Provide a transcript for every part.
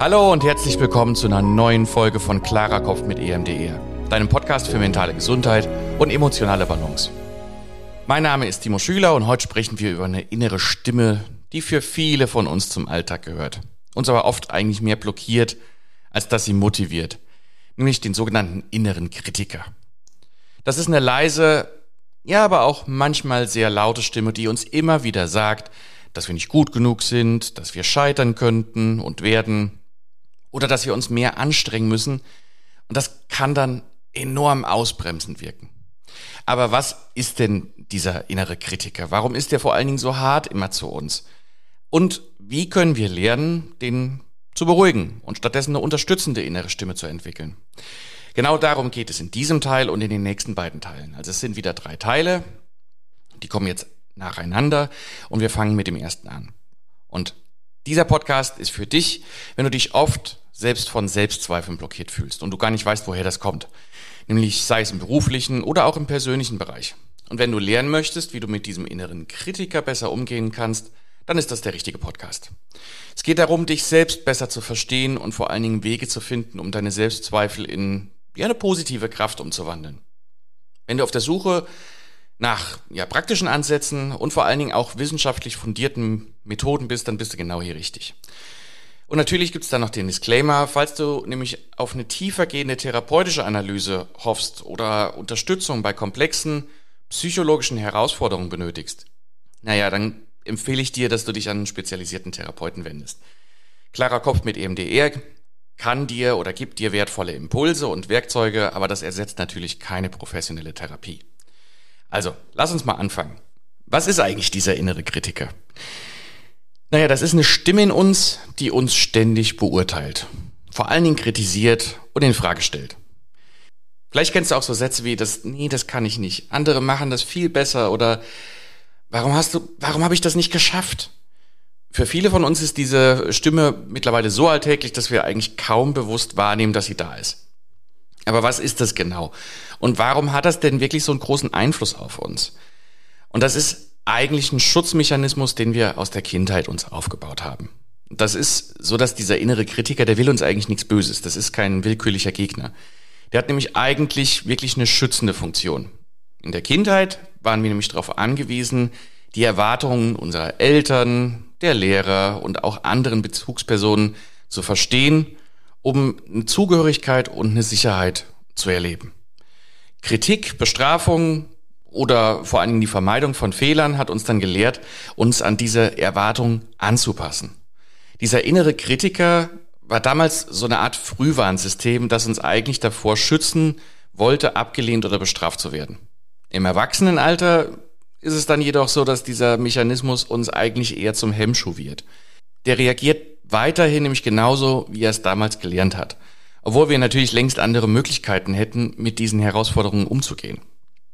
Hallo und herzlich willkommen zu einer neuen Folge von Klarer Kopf mit EMDR, deinem Podcast für mentale Gesundheit und emotionale Balance. Mein Name ist Timo Schüler und heute sprechen wir über eine innere Stimme, die für viele von uns zum Alltag gehört, uns aber oft eigentlich mehr blockiert, als dass sie motiviert, nämlich den sogenannten inneren Kritiker. Das ist eine leise, ja aber auch manchmal sehr laute Stimme, die uns immer wieder sagt, dass wir nicht gut genug sind, dass wir scheitern könnten und werden oder dass wir uns mehr anstrengen müssen. Und das kann dann enorm ausbremsend wirken. Aber was ist denn dieser innere Kritiker? Warum ist der vor allen Dingen so hart immer zu uns? Und wie können wir lernen, den zu beruhigen und stattdessen eine unterstützende innere Stimme zu entwickeln? Genau darum geht es in diesem Teil und in den nächsten beiden Teilen. Also es sind wieder 3 Teile, die kommen jetzt nacheinander und wir fangen mit dem ersten an. Und dieser Podcast ist für dich, wenn du dich oft selbst von Selbstzweifeln blockiert fühlst und du gar nicht weißt, woher das kommt. Nämlich sei es im beruflichen oder auch im persönlichen Bereich. Und wenn du lernen möchtest, wie du mit diesem inneren Kritiker besser umgehen kannst, dann ist das der richtige Podcast. Es geht darum, dich selbst besser zu verstehen und vor allen Dingen Wege zu finden, um deine Selbstzweifel in eine positive Kraft umzuwandeln. Wenn du auf der Suche nach praktischen Ansätzen und vor allen Dingen auch wissenschaftlich fundierten Methoden bist, dann bist du genau hier richtig. Und natürlich gibt es da noch den Disclaimer, falls du nämlich auf eine tiefergehende therapeutische Analyse hoffst oder Unterstützung bei komplexen psychologischen Herausforderungen benötigst, dann empfehle ich dir, dass du dich an einen spezialisierten Therapeuten wendest. Klarer Kopf mit EMDR kann dir oder gibt dir wertvolle Impulse und Werkzeuge, aber das ersetzt natürlich keine professionelle Therapie. Also, lass uns mal anfangen. Was ist eigentlich dieser innere Kritiker? Das ist eine Stimme in uns, die uns ständig beurteilt, vor allen Dingen kritisiert und in Frage stellt. Vielleicht kennst du auch so Sätze wie das kann ich nicht, andere machen das viel besser oder warum habe ich das nicht geschafft? Für viele von uns ist diese Stimme mittlerweile so alltäglich, dass wir eigentlich kaum bewusst wahrnehmen, dass sie da ist. Aber was ist das genau? Und warum hat das denn wirklich so einen großen Einfluss auf uns? Und das ist eigentlich ein Schutzmechanismus, den wir aus der Kindheit uns aufgebaut haben. Das ist so, dass dieser innere Kritiker, der will uns eigentlich nichts Böses. Das ist kein willkürlicher Gegner. Der hat nämlich eigentlich wirklich eine schützende Funktion. In der Kindheit waren wir nämlich darauf angewiesen, die Erwartungen unserer Eltern, der Lehrer und auch anderen Bezugspersonen zu verstehen, um eine Zugehörigkeit und eine Sicherheit zu erleben. Kritik, Bestrafung oder vor allen Dingen die Vermeidung von Fehlern hat uns dann gelehrt, uns an diese Erwartungen anzupassen. Dieser innere Kritiker war damals so eine Art Frühwarnsystem, das uns eigentlich davor schützen wollte, abgelehnt oder bestraft zu werden. Im Erwachsenenalter ist es dann jedoch so, dass dieser Mechanismus uns eigentlich eher zum Hemmschuh wird. Der reagiert weiterhin nämlich genauso, wie er es damals gelernt hat. Obwohl wir natürlich längst andere Möglichkeiten hätten, mit diesen Herausforderungen umzugehen.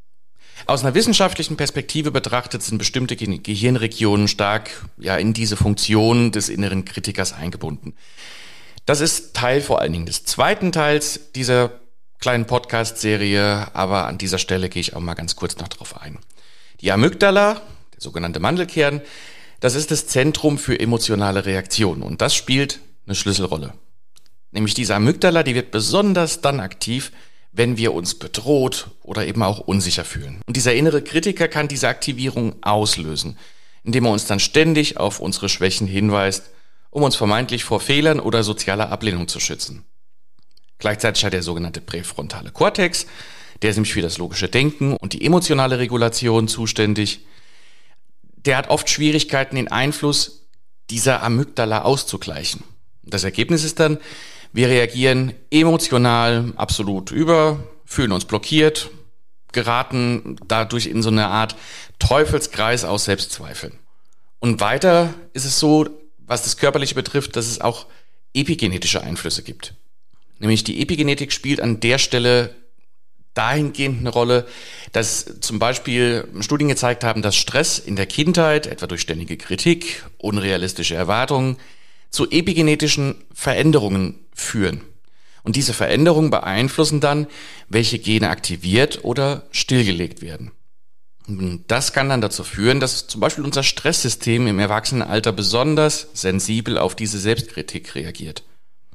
Aus einer wissenschaftlichen Perspektive betrachtet sind bestimmte Gehirnregionen stark in diese Funktion des inneren Kritikers eingebunden. Das ist Teil vor allen Dingen des zweiten Teils dieser kleinen Podcast-Serie, aber an dieser Stelle gehe ich auch mal ganz kurz noch drauf ein. Die Amygdala, der sogenannte Mandelkern, das ist das Zentrum für emotionale Reaktionen und das spielt eine Schlüsselrolle. Nämlich diese Amygdala, die wird besonders dann aktiv, wenn wir uns bedroht oder eben auch unsicher fühlen. Und dieser innere Kritiker kann diese Aktivierung auslösen, indem er uns dann ständig auf unsere Schwächen hinweist, um uns vermeintlich vor Fehlern oder sozialer Ablehnung zu schützen. Gleichzeitig hat der sogenannte präfrontale Kortex, der ist nämlich für das logische Denken und die emotionale Regulation zuständig. Der hat oft Schwierigkeiten, den Einfluss dieser Amygdala auszugleichen. Das Ergebnis ist dann, wir reagieren emotional absolut über, fühlen uns blockiert, geraten dadurch in so eine Art Teufelskreis aus Selbstzweifeln. Und weiter ist es so, was das Körperliche betrifft, dass es auch epigenetische Einflüsse gibt. Nämlich die Epigenetik spielt an der Stelle dahingehend eine Rolle, dass zum Beispiel Studien gezeigt haben, dass Stress in der Kindheit, etwa durch ständige Kritik, unrealistische Erwartungen, zu epigenetischen Veränderungen führen. Und diese Veränderungen beeinflussen dann, welche Gene aktiviert oder stillgelegt werden. Und das kann dann dazu führen, dass zum Beispiel unser Stresssystem im Erwachsenenalter besonders sensibel auf diese Selbstkritik reagiert.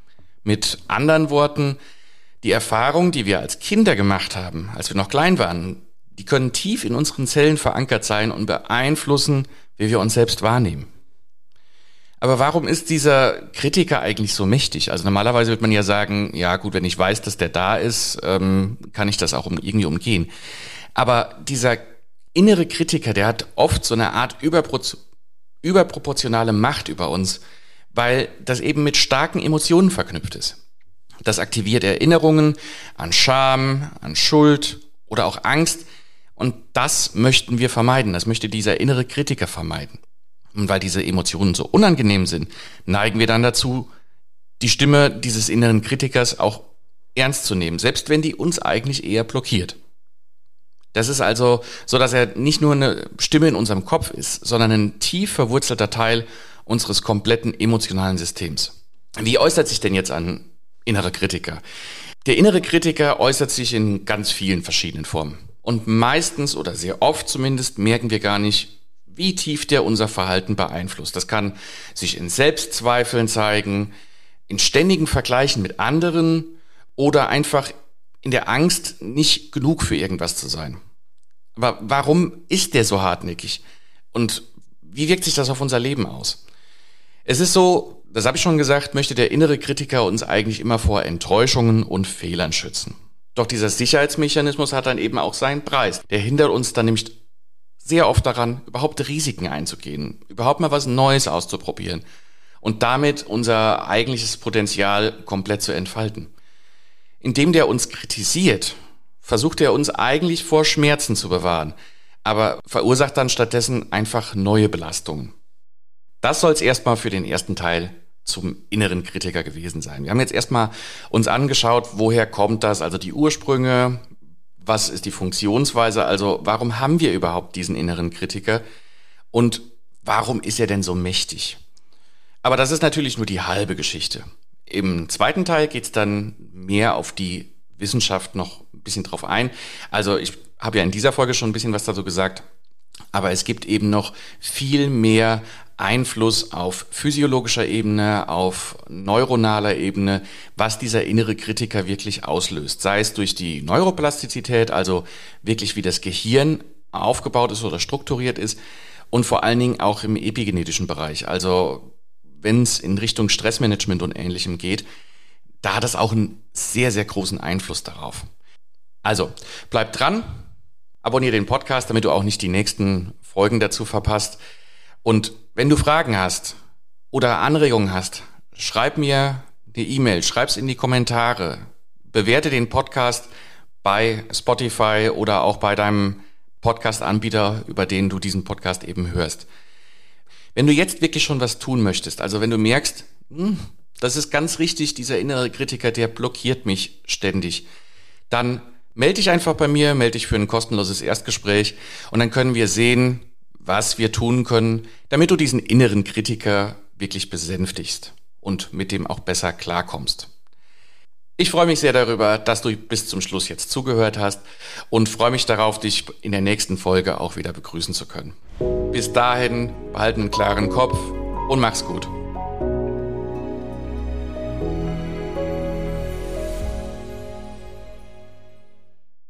Mit anderen Worten, die Erfahrungen, die wir als Kinder gemacht haben, als wir noch klein waren, die können tief in unseren Zellen verankert sein und beeinflussen, wie wir uns selbst wahrnehmen. Aber warum ist dieser Kritiker eigentlich so mächtig? Also normalerweise würde man ja sagen, ja gut, wenn ich weiß, dass der da ist, kann ich das auch irgendwie umgehen. Aber dieser innere Kritiker, der hat oft so eine Art überproportionale Macht über uns, weil das eben mit starken Emotionen verknüpft ist. Das aktiviert Erinnerungen an Scham, an Schuld oder auch Angst. Und das möchten wir vermeiden. Das möchte dieser innere Kritiker vermeiden. Und weil diese Emotionen so unangenehm sind, neigen wir dann dazu, die Stimme dieses inneren Kritikers auch ernst zu nehmen, selbst wenn die uns eigentlich eher blockiert. Das ist also so, dass er nicht nur eine Stimme in unserem Kopf ist, sondern ein tief verwurzelter Teil unseres kompletten emotionalen Systems. Wie äußert sich denn jetzt ein innerer Kritiker? Der innere Kritiker äußert sich in ganz vielen verschiedenen Formen. Und meistens oder sehr oft zumindest merken wir gar nicht, wie tief der unser Verhalten beeinflusst. Das kann sich in Selbstzweifeln zeigen, in ständigen Vergleichen mit anderen oder einfach in der Angst, nicht genug für irgendwas zu sein. Aber warum ist der so hartnäckig? Und wie wirkt sich das auf unser Leben aus? Es ist so, das habe ich schon gesagt, möchte der innere Kritiker uns eigentlich immer vor Enttäuschungen und Fehlern schützen. Doch dieser Sicherheitsmechanismus hat dann eben auch seinen Preis. Der hindert uns dann nämlich sehr oft daran, überhaupt Risiken einzugehen, überhaupt mal was Neues auszuprobieren und damit unser eigentliches Potenzial komplett zu entfalten. Indem der uns kritisiert, versucht er uns eigentlich vor Schmerzen zu bewahren, aber verursacht dann stattdessen einfach neue Belastungen. Das soll es erstmal für den ersten Teil zum inneren Kritiker gewesen sein. Wir haben jetzt erstmal uns angeschaut, woher kommt das, also die Ursprünge, was ist die Funktionsweise, also warum haben wir überhaupt diesen inneren Kritiker und warum ist er denn so mächtig? Aber das ist natürlich nur die halbe Geschichte. Im zweiten Teil geht es dann mehr auf die Wissenschaft noch ein bisschen drauf ein. Also ich habe ja in dieser Folge schon ein bisschen was dazu gesagt, aber es gibt eben noch viel mehr Einfluss auf physiologischer Ebene, auf neuronaler Ebene, was dieser innere Kritiker wirklich auslöst. Sei es durch die Neuroplastizität, also wirklich wie das Gehirn aufgebaut ist oder strukturiert ist und vor allen Dingen auch im epigenetischen Bereich. Also wenn es in Richtung Stressmanagement und Ähnlichem geht, da hat es auch einen sehr, sehr großen Einfluss darauf. Also bleib dran, abonniere den Podcast, damit du auch nicht die nächsten Folgen dazu verpasst. Und wenn du Fragen hast oder Anregungen hast, schreib mir eine E-Mail, schreib's in die Kommentare, bewerte den Podcast bei Spotify oder auch bei deinem Podcast-Anbieter, über den du diesen Podcast eben hörst. Wenn du jetzt wirklich schon was tun möchtest, also wenn du merkst, das ist ganz richtig, dieser innere Kritiker, der blockiert mich ständig, dann melde dich einfach bei mir, melde dich für ein kostenloses Erstgespräch und dann können wir sehen, was wir tun können, damit du diesen inneren Kritiker wirklich besänftigst und mit dem auch besser klarkommst. Ich freue mich sehr darüber, dass du bis zum Schluss jetzt zugehört hast und freue mich darauf, dich in der nächsten Folge auch wieder begrüßen zu können. Bis dahin, behalte einen klaren Kopf und mach's gut.